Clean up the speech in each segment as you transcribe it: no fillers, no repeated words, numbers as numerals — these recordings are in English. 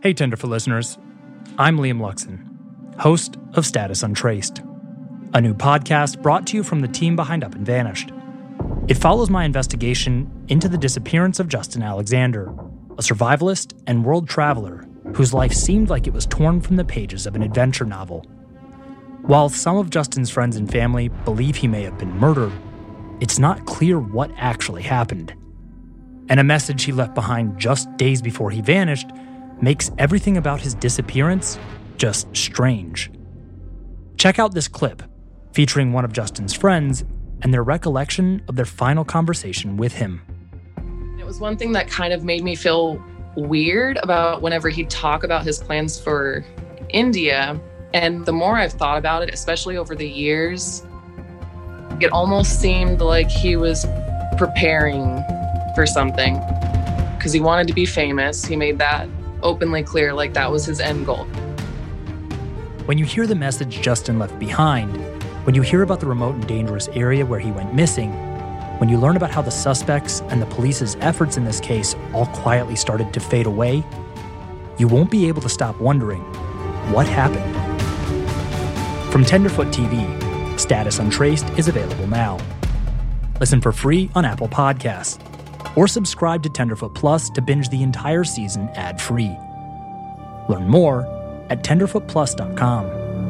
Hey Tenderfoot listeners, I'm Liam Luxon, host of Status Untraced, a new podcast brought to you from the team behind Up and Vanished. It follows my investigation into the disappearance of Justin Alexander, a survivalist and world traveler whose life seemed like it was torn from the pages of an adventure novel. While some of Justin's friends and family believe he may have been murdered, it's not clear what actually happened. And a message he left behind just days before he vanished makes everything about his disappearance just strange. Check out this clip featuring one of Justin's friends and their recollection of their final conversation with him. It was one thing that kind of made me feel weird about whenever he'd talk about his plans for India. And the more I've thought about it, especially over the years, it almost seemed like he was preparing for something because he wanted to be famous. He made that openly clear, like that was his end goal. When you hear the message Justin left behind, when you hear about the remote and dangerous area where he went missing, when you learn about how the suspects and the police's efforts in this case all quietly started to fade away, you won't be able to stop wondering, what happened? From Tenderfoot TV, Status Untraced is available now. Listen for free on Apple Podcasts, or subscribe to Tenderfoot Plus to binge the entire season ad-free. Learn more at tenderfootplus.com.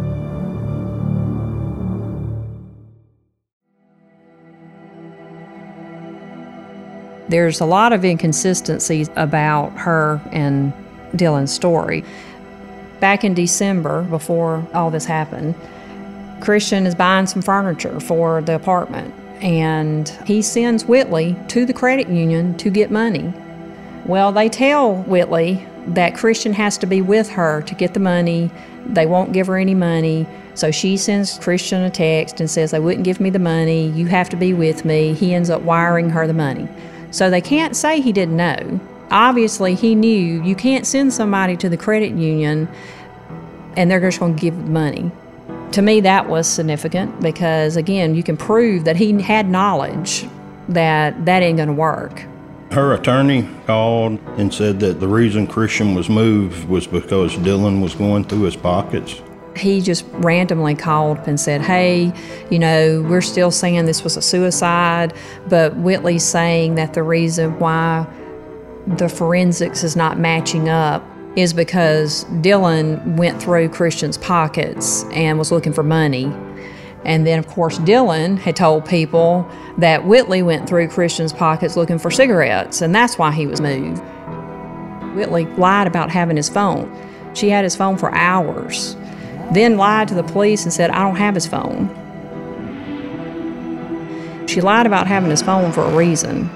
There's a lot of inconsistencies about her and Dylan's story. Back in December, before all this happened, Christian is buying some furniture for the apartment, and he sends Whitley to the credit union to get money. Well, they tell Whitley that Christian has to be with her to get the money. They won't give her any money, so she sends Christian a text and says, they wouldn't give me the money, you have to be with me. He ends up wiring her the money. So they can't say he didn't know. Obviously, he knew you can't send somebody to the credit union and they're just going to give money. To me, that was significant because, again, you can prove that he had knowledge that that ain't going to work. Her attorney called and said that the reason Christian was moved was because Dylan was going through his pockets. He just randomly called and said, hey, we're still saying this was a suicide, but Whitley's saying that the reason why the forensics is not matching up is because Dylan went through Christian's pockets and was looking for money. And then, of course, Dylan had told people that Whitley went through Christian's pockets looking for cigarettes, and that's why he was moved. Whitley lied about having his phone. She had his phone for hours, then lied to the police and said, I don't have his phone. She lied about having his phone for a reason.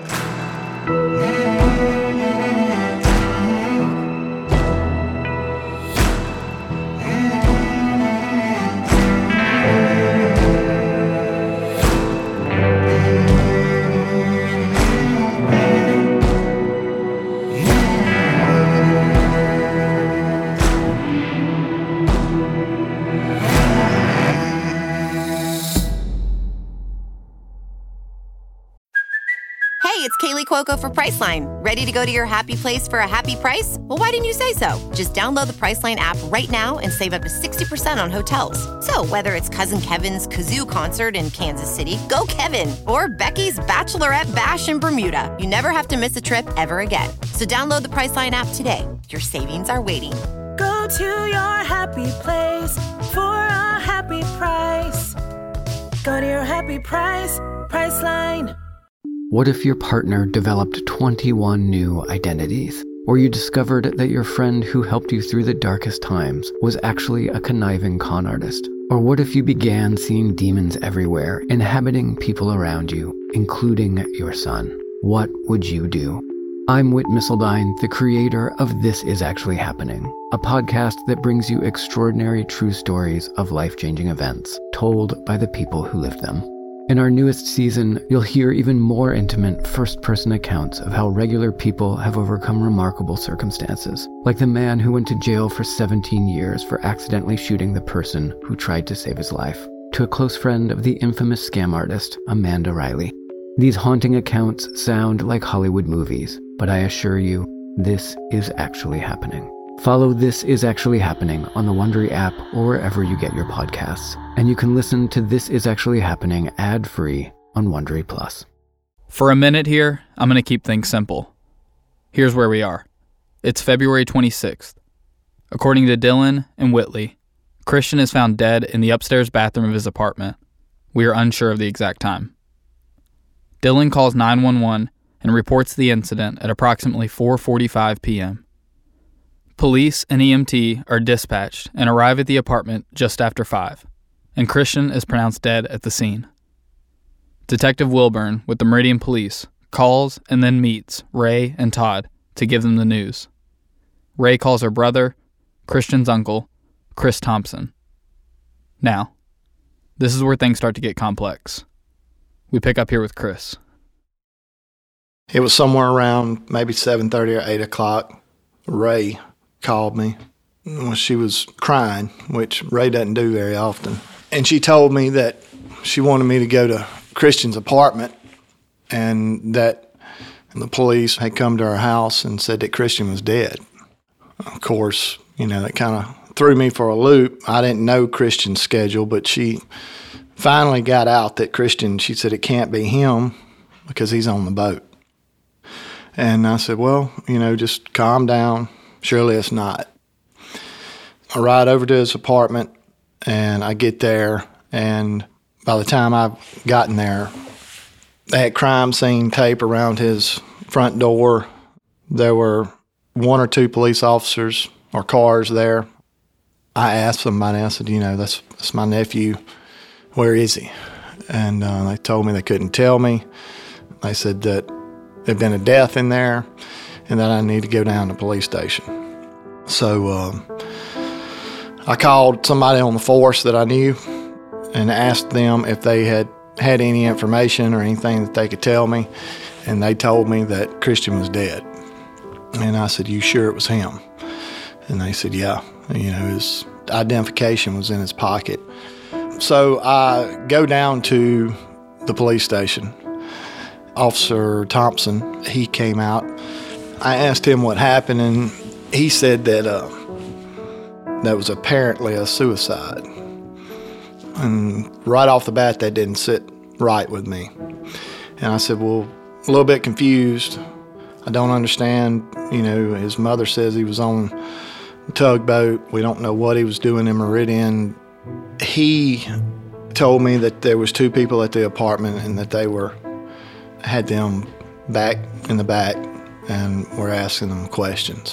It's Kaylee Cuoco for Priceline. Ready to go to your happy place for a happy price? Well, why didn't you say so? Just download the Priceline app right now and save up to 60% on hotels. So whether it's Cousin Kevin's Kazoo Concert in Kansas City, go Kevin, or Becky's Bachelorette Bash in Bermuda, you never have to miss a trip ever again. So download the Priceline app today. Your savings are waiting. Go to your happy place for a happy price. Go to your happy price, Priceline. What if your partner developed 21 new identities? Or you discovered that your friend who helped you through the darkest times was actually a conniving con artist? Or what if you began seeing demons everywhere, inhabiting people around you, including your son? What would you do? I'm Whit Missildine, the creator of This Is Actually Happening, a podcast that brings you extraordinary true stories of life-changing events, told by the people who lived them. In our newest season, you'll hear even more intimate first-person accounts of how regular people have overcome remarkable circumstances, like the man who went to jail for 17 years for accidentally shooting the person who tried to save his life, to a close friend of the infamous scam artist, Amanda Riley. These haunting accounts sound like Hollywood movies, but I assure you, this is actually happening. Follow This Is Actually Happening on the Wondery app or wherever you get your podcasts. And you can listen to This Is Actually Happening ad-free on Wondery Plus. For a minute here, I'm going to keep things simple. Here's where we are. It's February 26th. According to Dylan and Whitley, Christian is found dead in the upstairs bathroom of his apartment. We are unsure of the exact time. Dylan calls 911 and reports the incident at approximately 4:45 p.m. Police and EMT are dispatched and arrive at the apartment just after 5, and Christian is pronounced dead at the scene. Detective Wilburn with the Meridian Police calls and then meets Ray and Todd to give them the news. Ray calls her brother, Christian's uncle, Chris Thompson. Now, this is where things start to get complex. We pick up here with Chris. It was somewhere around maybe 7:30 or 8 o'clock. Ray called me when she was crying, which Ray doesn't do very often. And she told me that she wanted me to go to Christian's apartment and that the police had come to her house and said that Christian was dead. Of course, that kind of threw me for a loop. I didn't know Christian's schedule, but she finally got out that Christian, she said it can't be him because he's on the boat. And I said, well, just calm down. Surely it's not. I ride over to his apartment, and I get there, and by the time I've gotten there, they had crime scene tape around his front door. There were 1 or 2 police officers or cars there. I asked somebody, I said, that's my nephew. Where is he? And they told me they couldn't tell me. They said that there'd been a death in there and that I need to go down to the police station. So I called somebody on the force that I knew and asked them if they had any information or anything that they could tell me, and they told me that Christian was dead. And I said, you sure it was him? And they said, yeah, his identification was in his pocket. So I go down to the police station. Officer Thompson, he came out. I asked him what happened, and he said that that was apparently a suicide. And right off the bat, that didn't sit right with me. And I said, well, a little bit confused. I don't understand. His mother says he was on the tugboat. We don't know what he was doing in Meridian. He told me that there was 2 people at the apartment and that they had them back in the back and were asking them questions.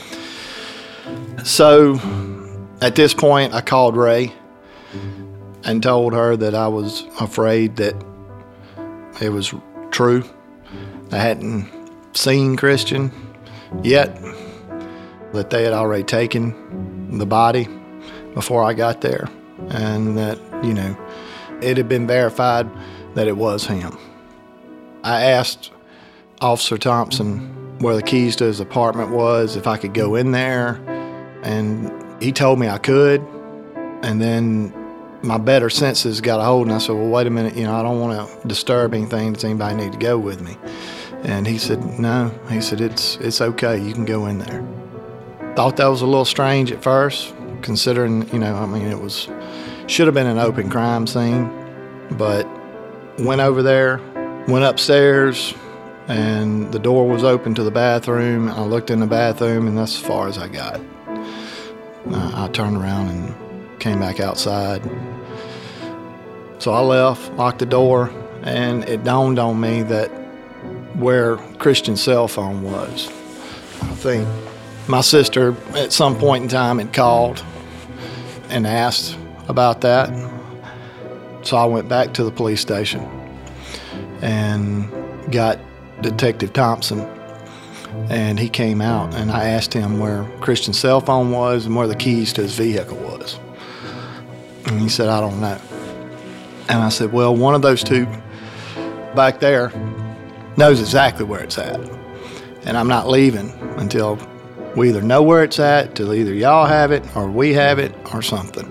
So at this point, I called Ray and told her that I was afraid that it was true. I hadn't seen Christian yet, that they had already taken the body before I got there, and that, it had been verified that it was him. I asked Officer Thompson where the keys to his apartment was, if I could go in there, and he told me I could. And then my better senses got a hold, and I said, well, wait a minute, I don't want to disturb anything. Does anybody need to go with me? And he said, no. He said, it's okay, you can go in there. Thought that was a little strange at first, considering, it should have been an open crime scene, but went over there, went upstairs, and the door was open to the bathroom. I looked in the bathroom, and that's as far as I got. I turned around and came back outside. So I left, locked the door, and it dawned on me that where Christian's cell phone was. I think my sister at some point in time had called and asked about that. So I went back to the police station and got Detective Thompson, and he came out, and I asked him where Christian's cell phone was and where the keys to his vehicle was. And he said, I don't know. And I said, well, one of those 2 back there knows exactly where it's at. And I'm not leaving until we either know where it's at, till either y'all have it or we have it or something.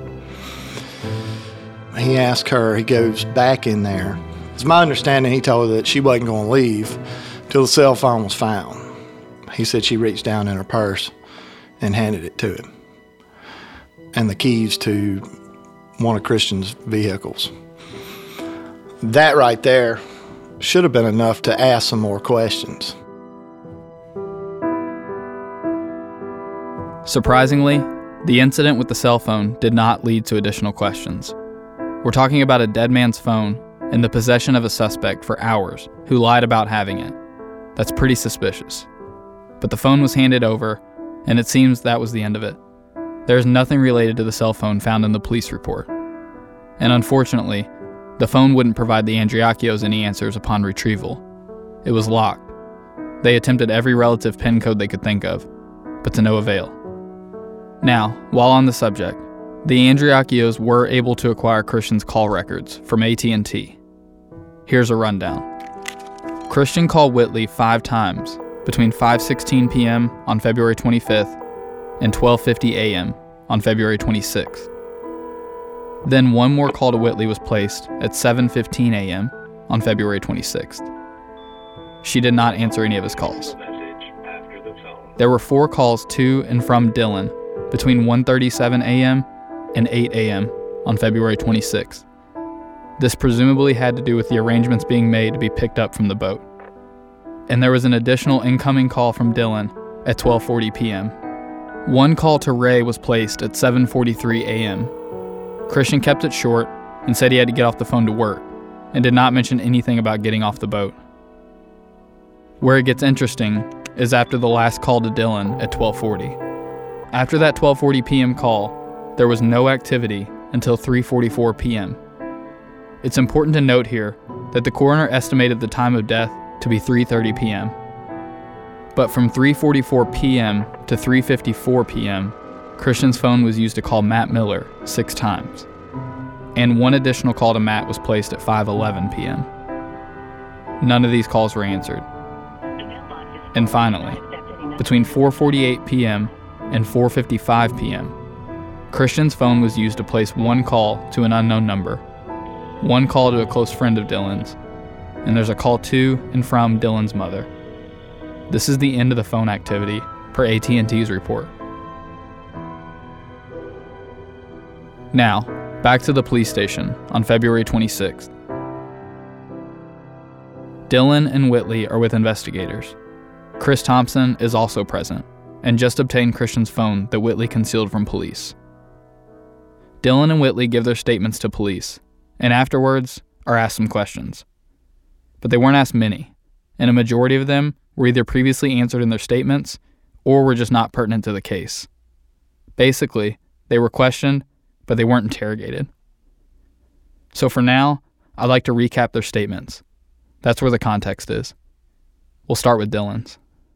He asked her, he goes back in there. It's my understanding he told her that she wasn't going to leave till the cell phone was found. He said she reached down in her purse and handed it to him, and the keys to one of Christian's vehicles. That right there should have been enough to ask some more questions. Surprisingly, the incident with the cell phone did not lead to additional questions. We're talking about a dead man's phone in the possession of a suspect for hours who lied about having it. That's pretty suspicious. But the phone was handed over, and it seems that was the end of it. There's nothing related to the cell phone found in the police report. And unfortunately, the phone wouldn't provide the Andriacchios any answers upon retrieval. It was locked. They attempted every relative PIN code they could think of, but to no avail. Now, while on the subject, the Andriacchios were able to acquire Christian's call records from AT&T. Here's a rundown. Christian called Whitley 5 times between 5:16 p.m. on February 25th and 12:50 a.m. on February 26th. Then one more call to Whitley was placed at 7:15 a.m. on February 26th. She did not answer any of his calls. There were 4 calls to and from Dylan between 1:37 a.m. and 8 a.m. on February 26th. This presumably had to do with the arrangements being made to be picked up from the boat. And there was an additional incoming call from Dylan at 12:40 p.m. One call to Ray was placed at 7:43 a.m. Christian kept it short and said he had to get off the phone to work, and did not mention anything about getting off the boat. Where it gets interesting is after the last call to Dylan at 12:40. After that 12:40 p.m. call, there was no activity until 3:44 p.m. It's important to note here that the coroner estimated the time of death to be 3:30 p.m. But from 3:44 p.m. to 3:54 p.m., Christian's phone was used to call Matt Miller 6 times, and one additional call to Matt was placed at 5:11 p.m. None of these calls were answered. And finally, between 4:48 p.m. and 4:55 p.m., Christian's phone was used to place one call to an unknown number, one call to a close friend of Dylan's, and there's a call to and from Dylan's mother. This is the end of the phone activity per AT&T's report. Now, back to the police station on February 26th. Dylan and Whitley are with investigators. Chris Thompson is also present and just obtained Christian's phone that Whitley concealed from police. Dylan and Whitley give their statements to police, and afterwards are asked some questions. But they weren't asked many, and a majority of them were either previously answered in their statements or were just not pertinent to the case. Basically, they were questioned, but they weren't interrogated. So for now, I'd like to recap their statements. That's where the context is. We'll start with Dylan's.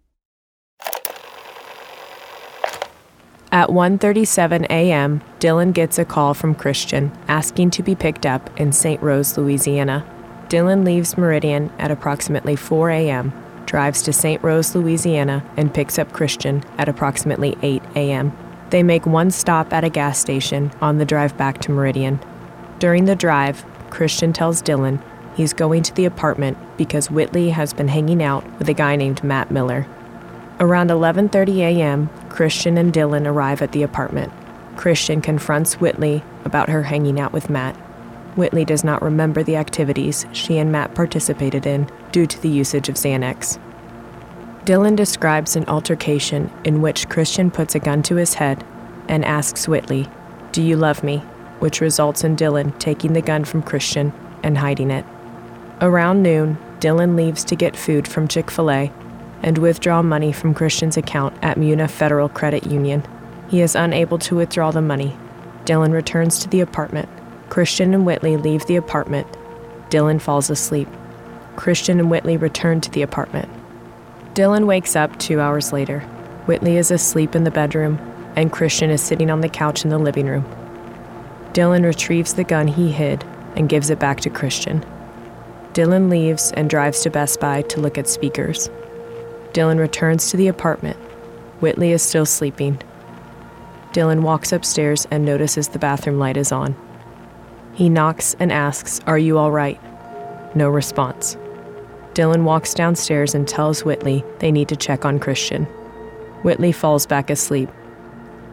At 1:37 a.m., Dylan gets a call from Christian asking to be picked up in St. Rose, Louisiana. Dylan leaves Meridian at approximately 4 a.m., drives to St. Rose, Louisiana, and picks up Christian at approximately 8 a.m. They make one stop at a gas station on the drive back to Meridian. During the drive, Christian tells Dylan he's going to the apartment because Whitley has been hanging out with a guy named Matt Miller. Around 11:30 a.m., Christian and Dylan arrive at the apartment. Christian confronts Whitley about her hanging out with Matt. Whitley does not remember the activities she and Matt participated in due to the usage of Xanax. Dylan describes an altercation in which Christian puts a gun to his head and asks Whitley, "Do you love me?" which results in Dylan taking the gun from Christian and hiding it. Around noon, Dylan leaves to get food from Chick-fil-A and withdraw money from Christian's account at Muna Federal Credit Union. He is unable to withdraw the money. Dylan returns to the apartment. Christian and Whitley leave the apartment. Dylan falls asleep. Christian and Whitley return to the apartment. Dylan wakes up 2 hours later. Whitley is asleep in the bedroom, and Christian is sitting on the couch in the living room. Dylan retrieves the gun he hid and gives it back to Christian. Dylan leaves and drives to Best Buy to look at speakers. Dylan returns to the apartment. Whitley is still sleeping. Dylan walks upstairs and notices the bathroom light is on. He knocks and asks, "Are you all right?" No response. Dylan walks downstairs and tells Whitley they need to check on Christian. Whitley falls back asleep.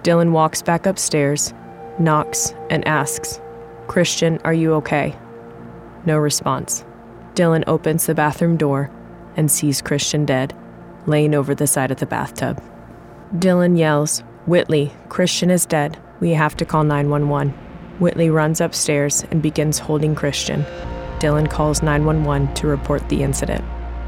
Dylan walks back upstairs, knocks, and asks, "Christian, are you okay?" No response. Dylan opens the bathroom door and sees Christian dead, laying over the side of the bathtub. Dylan yells, "Whitley, Christian is dead. We have to call 911. Whitley runs upstairs and begins holding Christian. Dylan calls 911 to report the incident.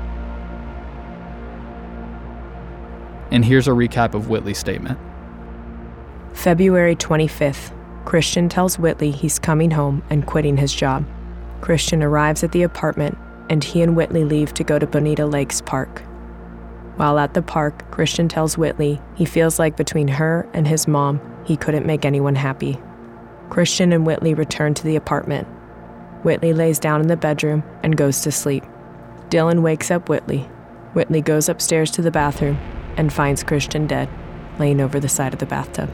And here's a recap of Whitley's statement. February 25th, Christian tells Whitley he's coming home and quitting his job. Christian arrives at the apartment, and he and Whitley leave to go to Bonita Lakes Park. While at the park, Christian tells Whitley he feels like between her and his mom, he couldn't make anyone happy. Christian and Whitley return to the apartment. Whitley lays down in the bedroom and goes to sleep. Dylan wakes up Whitley. Whitley goes upstairs to the bathroom and finds Christian dead, laying over the side of the bathtub.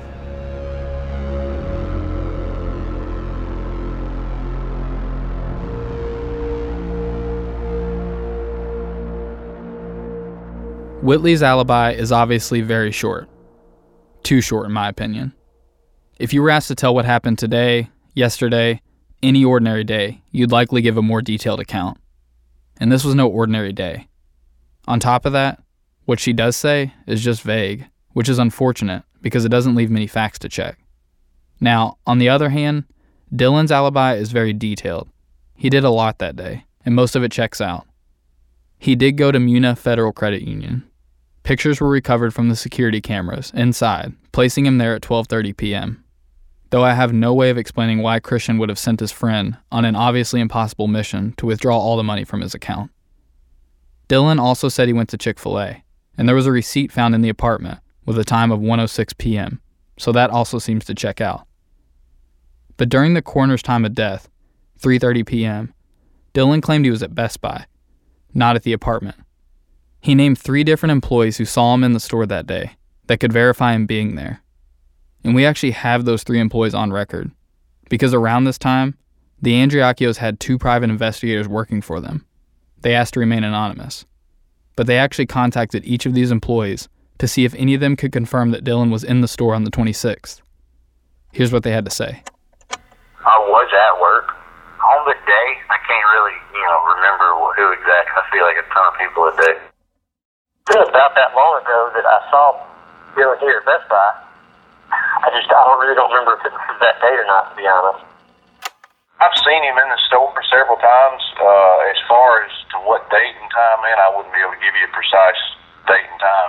Whitley's alibi is obviously very short. Too short, in my opinion. If you were asked to tell what happened today, yesterday, any ordinary day, you'd likely give a more detailed account. And this was no ordinary day. On top of that, what she does say is just vague, which is unfortunate because it doesn't leave many facts to check. Now, on the other hand, Dylan's alibi is very detailed. He did a lot that day, and most of it checks out. He did go to Muna Federal Credit Union. Pictures were recovered from the security cameras inside, placing him there at 12:30 p.m. Though I have no way of explaining why Christian would have sent his friend on an obviously impossible mission to withdraw all the money from his account. Dylan also said he went to Chick-fil-A, and there was a receipt found in the apartment with a time of 1:06 p.m., so that also seems to check out. But during the coroner's time of death, 3:30 p.m., Dylan claimed he was at Best Buy, not at the apartment. He named 3 different employees who saw him in the store that day that could verify him being there. And we actually have those 3 employees on record, because around this time, the Andriacchios had 2 private investigators working for them. They asked to remain anonymous. But they actually contacted each of these employees to see if any of them could confirm that Dylan was in the store on the 26th. Here's what they had to say. I was at work. On the day, I can't really, remember who exactly. I feel like a ton of people a day. It was about that long ago that I saw Dylan here at Best Buy. I really don't remember if it was that date or not, to be honest. I've seen him in the store several times. As far as to what date and time, man, I wouldn't be able to give you a precise date and time.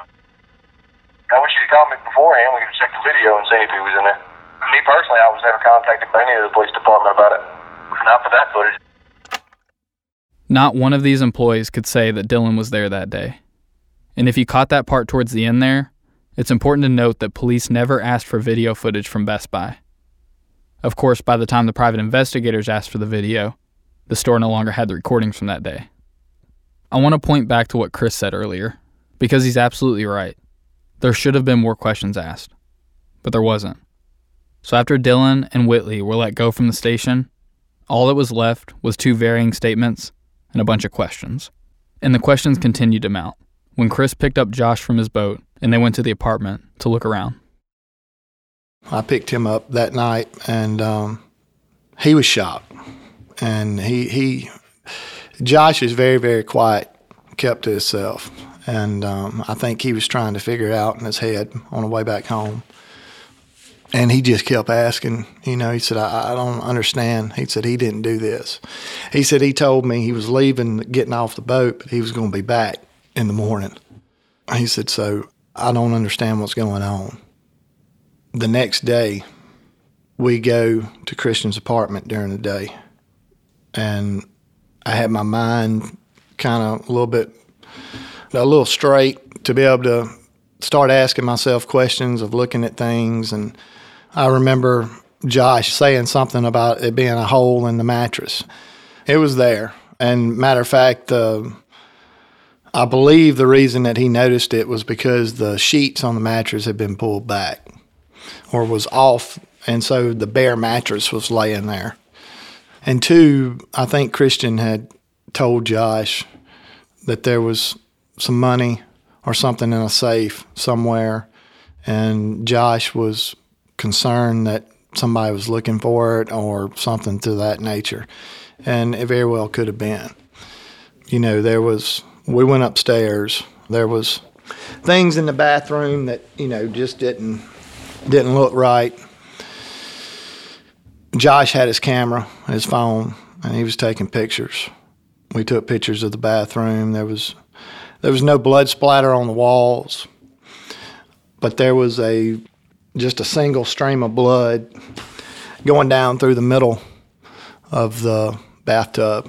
I wish you could call me beforehand. We could check the video and see if he was in there. Me personally, I was never contacted by any of the police department about it. Not for that footage. Not one of these employees could say that Dylan was there that day. And if you caught that part towards the end there, it's important to note that police never asked for video footage from Best Buy. Of course, by the time the private investigators asked for the video, the store no longer had the recordings from that day. I want to point back to what Chris said earlier, because he's absolutely right. There should have been more questions asked, but there wasn't. So after Dylan and Whitley were let go from the station, all that was left was 2 varying statements and a bunch of questions. And the questions continued to mount when Chris picked up Josh from his boat and they went to the apartment to look around. I picked him up that night, and he was shocked. And Josh is very, very quiet, kept to himself. And I think he was trying to figure it out in his head on the way back home. And he just kept asking, he said, I don't understand. He said he didn't do this. He said he told me he was leaving, getting off the boat, but he was going to be back in the morning. He said, so I don't understand what's going on. The next day, we go to Christian's apartment during the day. And I had my mind kind of a little straight to be able to start asking myself questions of looking at things. And I remember Josh saying something about it being a hole in the mattress. It was there. And matter of fact, I believe the reason that he noticed it was because the sheets on the mattress had been pulled back or was off, and so the bare mattress was laying there. And 2, I think Christian had told Josh that there was some money or something in a safe somewhere, and Josh was concerned that somebody was looking for it or something to that nature. And it very well could have been. You know, we went upstairs. There was things in the bathroom that, you know, just didn't look right. Josh had his camera, his phone, and he was taking pictures. We took pictures of the bathroom. There was no blood splatter on the walls, but there was just a single stream of blood going down through the middle of the bathtub.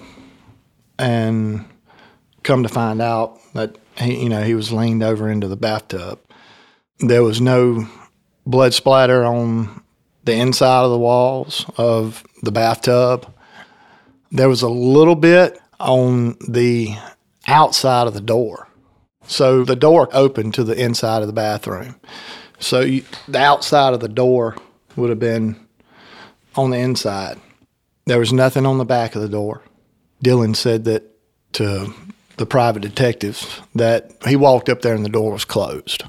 And come to find out that he was leaned over into the bathtub. There was no blood splatter on the inside of the walls of the bathtub. There was a little bit on the outside of the door. So the door opened to the inside of the bathroom. So the outside of the door would have been on the inside. There was nothing on the back of the door. Dylan said that to the private detectives that he walked up there and the door was closed.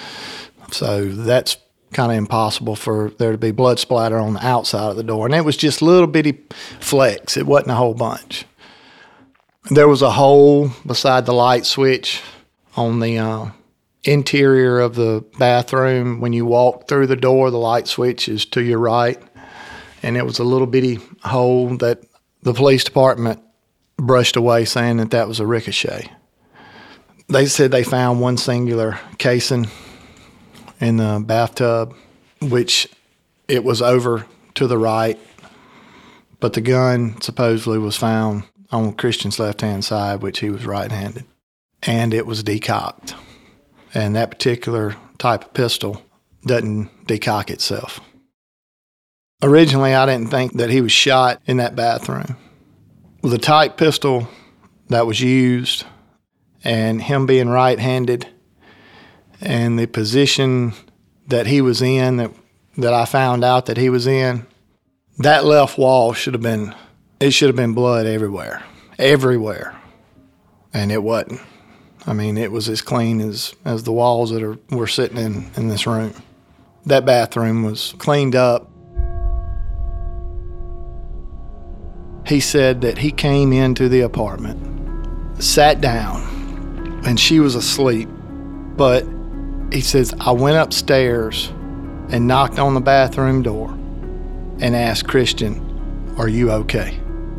So that's kind of impossible for there to be blood splatter on the outside of the door. And it was just little bitty flecks. It wasn't a whole bunch. There was a hole beside the light switch on the interior of the bathroom. When you walk through the door, the light switch is to your right. And it was a little bitty hole that the police department brushed away, saying that was a ricochet. They said they found one singular casing in the bathtub, which it was over to the right, but the gun supposedly was found on Christian's left-hand side, which he was right-handed, and it was decocked. And that particular type of pistol doesn't decock itself. Originally, I didn't think that he was shot in that bathroom. The type pistol that was used and him being right-handed and the position that he was in, that I found out that he was in, that left wall should have been blood everywhere. And it wasn't. I mean, it was as clean as the walls that were sitting in this room. That bathroom was cleaned up. He said that he came into the apartment, sat down, and she was asleep. But he says, I went upstairs and knocked on the bathroom door and asked Christian, are you okay?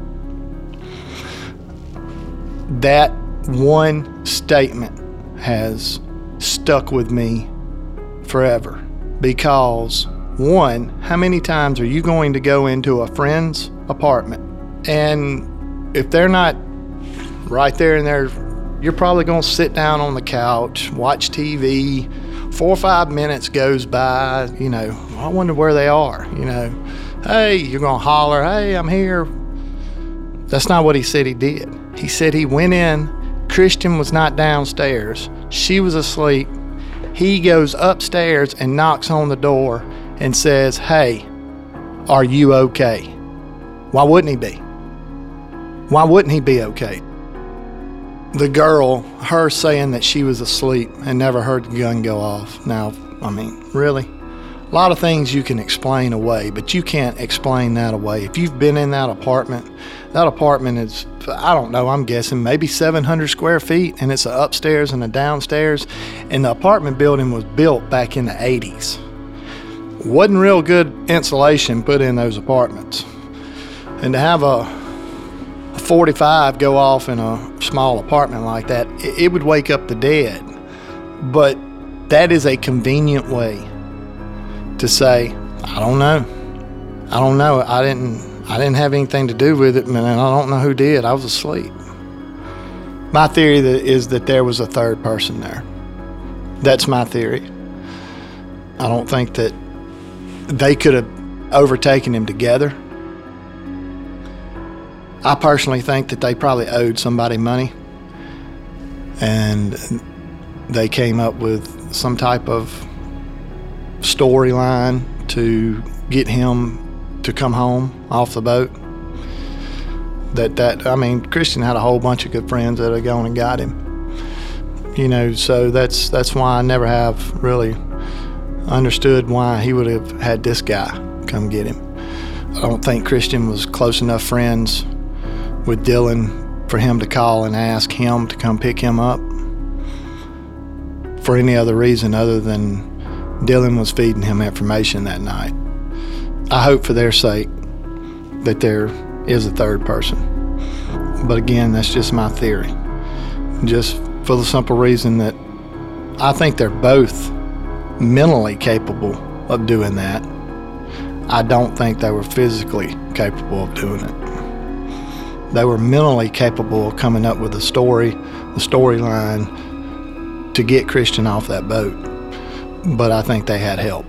That one statement has stuck with me forever because, one, how many times are you going to go into a friend's apartment and if they're not right there and there, you're probably going to sit down on the couch, watch TV, 4 or 5 minutes goes by, I wonder where they are, Hey, you're going to holler, hey, I'm here. That's not what he said he did. He said he went in, Christian was not downstairs, she was asleep. He goes upstairs and knocks on the door and says, hey, are you okay? Why wouldn't he be? Why wouldn't he be okay? The girl, her saying that she was asleep and never heard the gun go off. Now, I mean, really? A lot of things you can explain away, but you can't explain that away. If you've been in that apartment is, I don't know, I'm guessing maybe 700 square feet, and it's an upstairs and a downstairs, and the apartment building was built back in the 80s. Wasn't real good insulation put in those apartments. And to have a 45 go off in a small apartment like that, it would wake up the dead. But that is a convenient way to say, I don't know. I didn't have anything to do with it, and I don't know who did. I was asleep. My theory is that there was a third person there. That's my theory. I don't think that they could have overtaken him together. I personally think that they probably owed somebody money, and they came up with some type of storyline to get him to come home off the boat. Christian had a whole bunch of good friends that had gone and got him. So that's why I never have really understood why he would have had this guy come get him. I don't think Christian was close enough friends with Dylan for him to call and ask him to come pick him up for any other reason other than Dylan was feeding him information that night. I hope for their sake that there is a third person. But again, that's just my theory. Just for the simple reason that I think they're both mentally capable of doing that. I don't think they were physically capable of doing it. They were mentally capable of coming up with the storyline to get Christian off that boat. But I think they had help.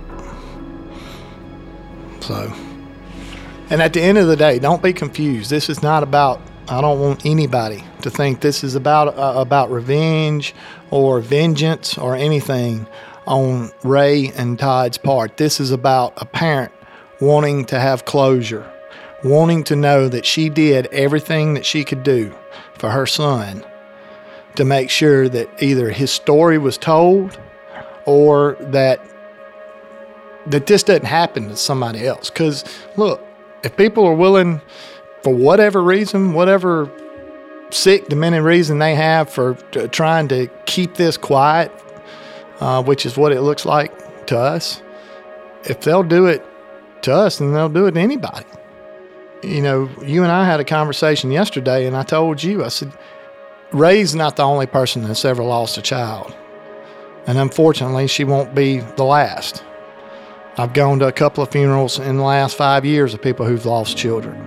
So, and at the end of the day, don't be confused. This is not about, I don't want anybody to think this is about revenge or vengeance or anything on Ray and Todd's part. This is about a parent wanting to have closure, wanting to know that she did everything that she could do for her son to make sure that either his story was told or that this doesn't happen to somebody else. Because, look, if people are willing, for whatever reason, whatever sick, demented reason they have for trying to keep this quiet, which is what it looks like to us, if they'll do it to us, then they'll do it to anybody. You know, you and I had a conversation yesterday, and I told you, I said, Ray's not the only person that's ever lost a child. And unfortunately, she won't be the last. I've gone to a couple of funerals in the last 5 years of people who've lost children.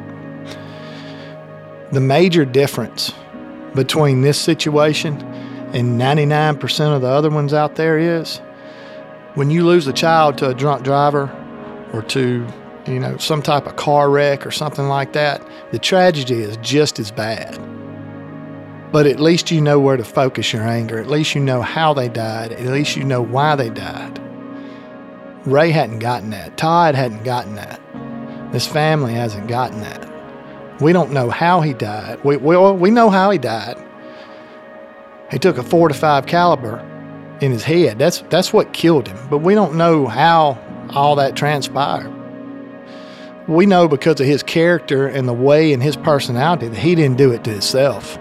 The major difference between this situation and 99% of the other ones out there is when you lose a child to a drunk driver or to, some type of car wreck or something like that, the tragedy is just as bad. But at least you know where to focus your anger. At least you know how they died. At least you know why they died. Ray hadn't gotten that. Todd hadn't gotten that. This family hasn't gotten that. We don't know how he died. We know how he died. He took a .45 caliber in his head. That's what killed him. But we don't know how all that transpired. We know because of his character and the way and his personality that he didn't do it to himself.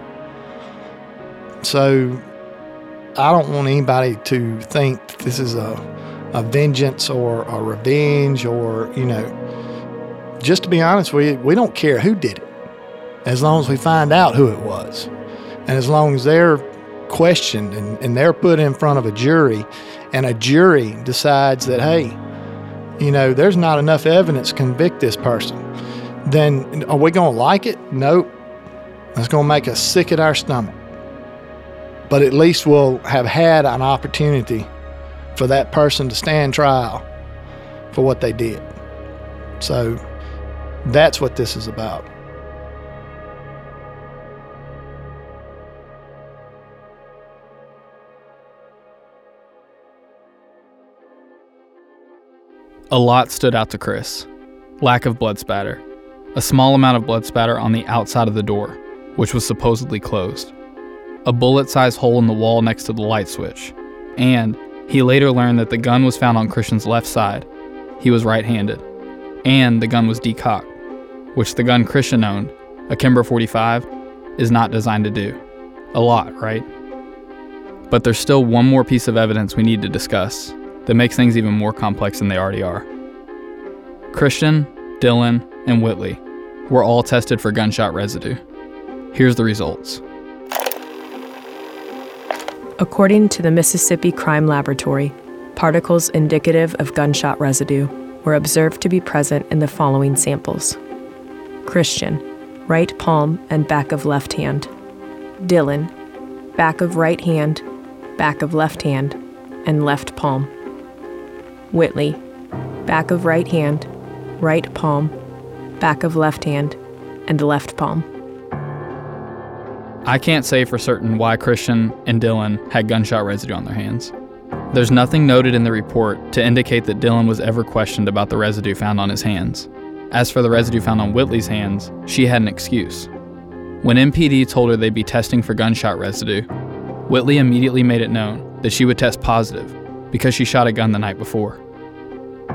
So I don't want anybody to think this is a vengeance or a revenge or, just to be honest with you, we don't care who did it as long as we find out who it was. And as long as they're questioned and they're put in front of a jury and a jury decides that, hey, there's not enough evidence to convict this person, then are we going to like it? Nope. It's going to make us sick at our stomach. But at least we'll have had an opportunity for that person to stand trial for what they did. So that's what this is about. A lot stood out to Chris. Lack of blood spatter. A small amount of blood spatter on the outside of the door, which was supposedly closed. A bullet-sized hole in the wall next to the light switch. And he later learned that the gun was found on Christian's left side. He was right-handed. And the gun was decocked, which the gun Christian owned, a Kimber 45, is not designed to do. A lot, right? But there's still one more piece of evidence we need to discuss that makes things even more complex than they already are. Christian, Dylan, and Whitley were all tested for gunshot residue. Here's the results. According to the Mississippi Crime Laboratory, particles indicative of gunshot residue were observed to be present in the following samples: Christian, right palm and back of left hand; Dylan, back of right hand, back of left hand, and left palm; Whitley, back of right hand, right palm, back of left hand, and left palm. I can't say for certain why Christian and Dylan had gunshot residue on their hands. There's nothing noted in the report to indicate that Dylan was ever questioned about the residue found on his hands. As for the residue found on Whitley's hands, she had an excuse. When MPD told her they'd be testing for gunshot residue, Whitley immediately made it known that she would test positive because she shot a gun the night before.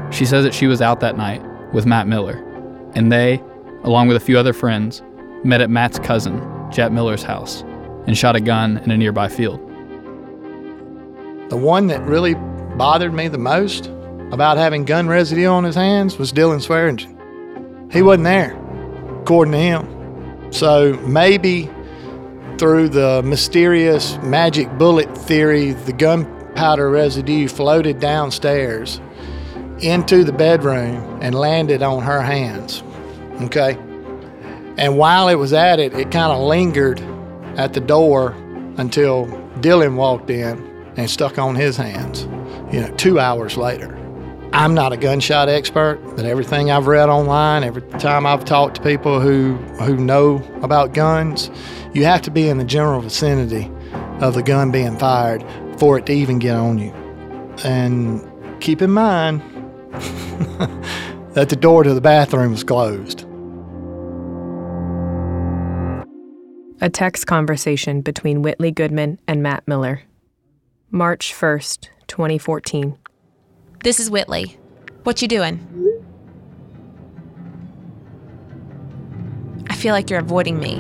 She says that she was out that night with Matt Miller, and they, along with a few other friends, met at Matt's cousin, Jet Miller's house, and shot a gun in a nearby field. The one that really bothered me the most about having gun residue on his hands was Dylan Swearingen. He wasn't there, according to him. So maybe through the mysterious magic bullet theory, the gunpowder residue floated downstairs into the bedroom and landed on her hands, okay? And while it was at it, it kind of lingered at the door until Dylan walked in and stuck on his hands, 2 hours later. I'm not a gunshot expert, but everything I've read online, every time I've talked to people who know about guns, you have to be in the general vicinity of the gun being fired for it to even get on you. And keep in mind that the door to the bathroom was closed. A text conversation between Whitley Goodman and Matt Miller. March 1st, 2014. This is Whitley. What you doing? I feel like you're avoiding me.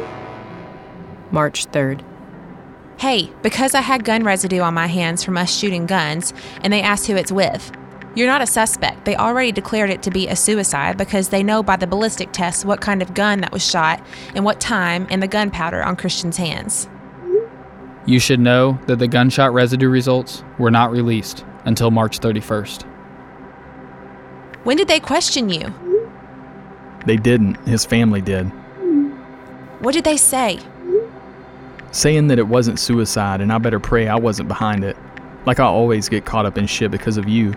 March 3rd. Hey, because I had gun residue on my hands from us shooting guns, and they asked who it's with. You're not a suspect. They already declared it to be a suicide because they know by the ballistic tests what kind of gun that was shot and what time and the gunpowder on Christian's hands. You should know that the gunshot residue results were not released until March 31st. When did they question you? They didn't. His family did. What did they say? Saying that it wasn't suicide and I better pray I wasn't behind it. Like I always get caught up in shit because of you.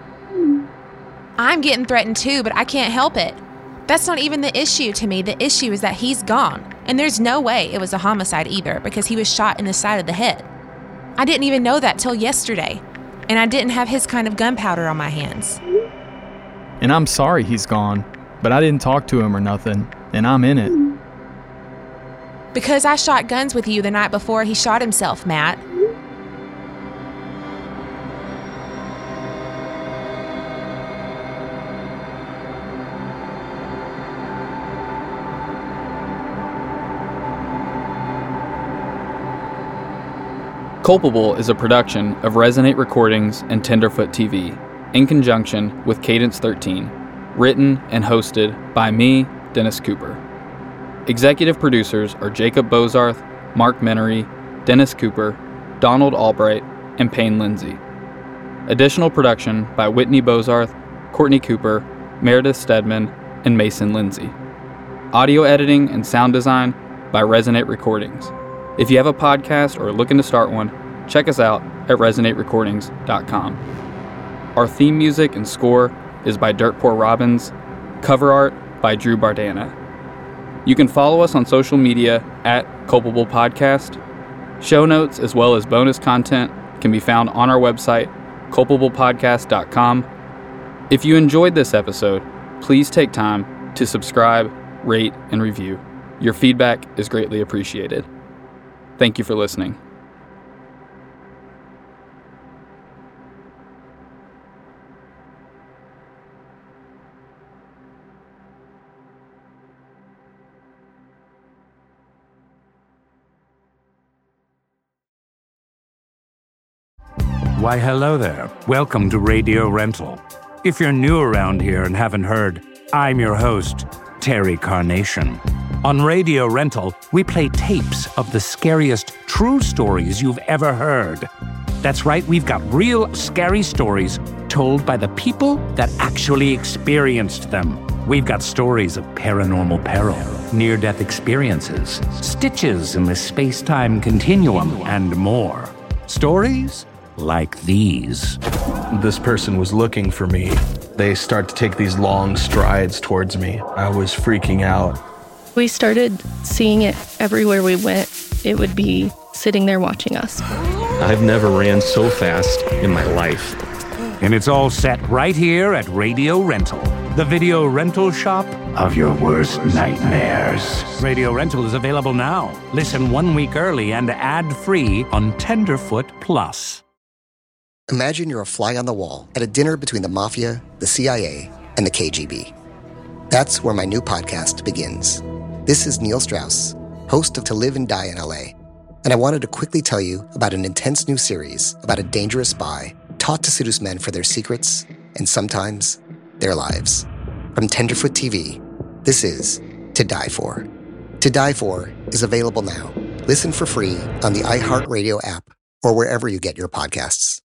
I'm getting threatened too, but I can't help it. That's not even the issue to me. The issue is that he's gone. And there's no way it was a homicide either because he was shot in the side of the head. I didn't even know that till yesterday. And I didn't have his kind of gunpowder on my hands. And I'm sorry he's gone, but I didn't talk to him or nothing, and I'm in it. Because I shot guns with you the night before he shot himself, Matt. Culpable is a production of Resonate Recordings and Tenderfoot TV, in conjunction with Cadence 13, written and hosted by me, Dennis Cooper. Executive producers are Jacob Bozarth, Mark Menery, Dennis Cooper, Donald Albright, and Payne Lindsay. Additional production by Whitney Bozarth, Courtney Cooper, Meredith Stedman, and Mason Lindsay. Audio editing and sound design by Resonate Recordings. If you have a podcast or are looking to start one, check us out at resonaterecordings.com. Our theme music and score is by Dirt Poor Robbins, cover art by Drew Bardana. You can follow us on social media at Culpable Podcast. Show notes as well as bonus content can be found on our website, culpablepodcast.com. If you enjoyed this episode, please take time to subscribe, rate, and review. Your feedback is greatly appreciated. Thank you for listening. Why, hello there. Welcome to Radio Rental. If you're new around here and haven't heard, I'm your host, Terry Carnation. On Radio Rental, we play tapes of the scariest true stories you've ever heard. That's right, we've got real scary stories told by the people that actually experienced them. We've got stories of paranormal peril, near-death experiences, stitches in the space-time continuum, and more. Stories like these. This person was looking for me. They start to take these long strides towards me. I was freaking out. We started seeing it everywhere we went. It would be sitting there watching us. I've never ran so fast in my life. And it's all set right here at Radio Rental, the video rental shop of your worst nightmares. Radio Rental is available now. Listen 1 week early and ad-free on Tenderfoot Plus. Imagine you're a fly on the wall at a dinner between the Mafia, the CIA, and the KGB. That's where my new podcast begins. This is Neil Strauss, host of To Live and Die in LA, and I wanted to quickly tell you about an intense new series about a dangerous spy taught to seduce men for their secrets and sometimes their lives. From Tenderfoot TV, this is To Die For. To Die For is available now. Listen for free on the iHeartRadio app or wherever you get your podcasts.